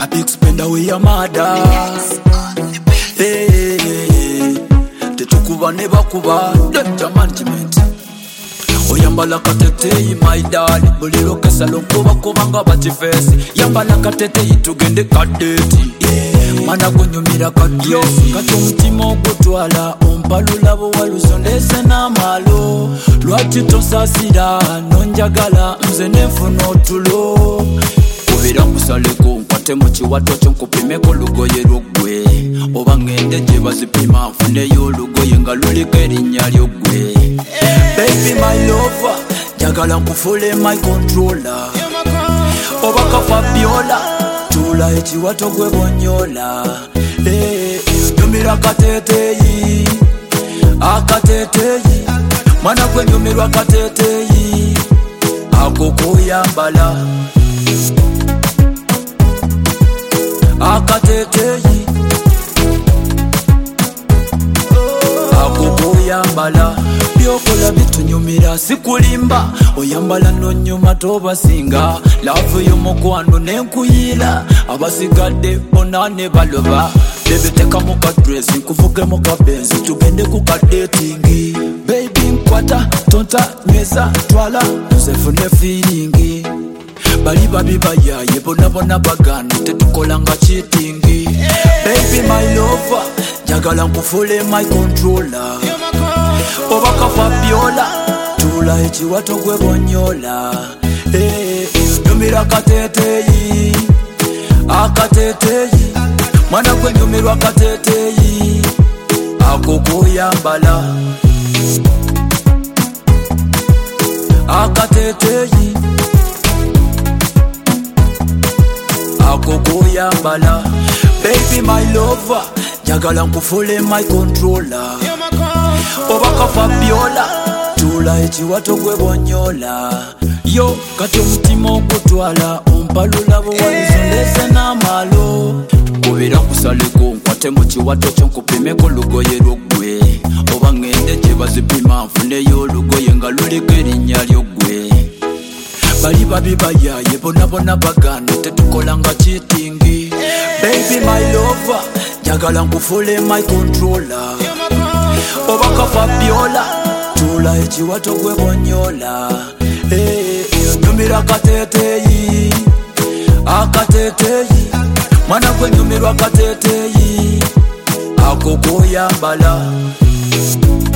a big spender with your mother. Hey, tetukuba ne bakuba danger management. Oyambala kateteyi my darling, buliro kesalo kuba nga batifesi. Yambala kateteyi tugende kadeti. Mana kunyumira kadyosi kati omutima ogutwala ompalula bwewaluzondese n'amalo. Lwaki tosasira nonjagala nze nenfuna otulo. Kubira nkusaleko nkwate mu kiwato kyo nkupimeko lugoye lw'oggwe. Oba ngende gye bazipima nfuneyo olugoye nga luliko erinnya ly'oggwe. Baby my lover, njagala nkufule my controller. Oba kafabiola tula ekiwato gwe bonyola. Nyumira akateteyi, akateteyi, mwana gwe nyumirwa akateteyi, ako kuyambala. Akateteyi, ako kuyambala. Byokola bitunyumira sikulimba, oyambala nonyuma tobasinga. Love y'omukwano nenkuyira, abasigadde bonna ne baloba. Baby teka mu kadress nkuvuge mu kabenzi tugende ku kadetingi. Baby nkwata tonta nyweza twala tuzefune feeling. Bali babi bayaye bonna bagana tetukola nga cheatingi. Baby my lover, njagala nkufule my controller. Oba kafabiola tula ekiwato gwe bonyola. Nyumira akateteyi, akateteyi, mwana gwe nyumirwa akateteyi, ako kuyambala. Akateteyi, ako kuyambala. Baby my lover, njagala nkufule my controller. Oba kafabiola tula ekiwato gwe bonyola. Yo kati omutima ogutwala ompalula bwewalizondese n'amalo. Kubira nkusaleko nkwate mu kiwato kyo nkupimeko lugoye lw'oggwe. Oba ngende gye bazipima nfuneyo olugoye nga luliko erinnya ly'oggwe. Bali babi bayaye bonna bagana tetukola nga cheatingi. Baby my lover, njagala nkufule my controller. Oba kafabiola tula ekiwato gwe bonyola. Nyumira akateteyi, akateteyi, mwana gwe nyumirwa akateteyi, ako kuyambala.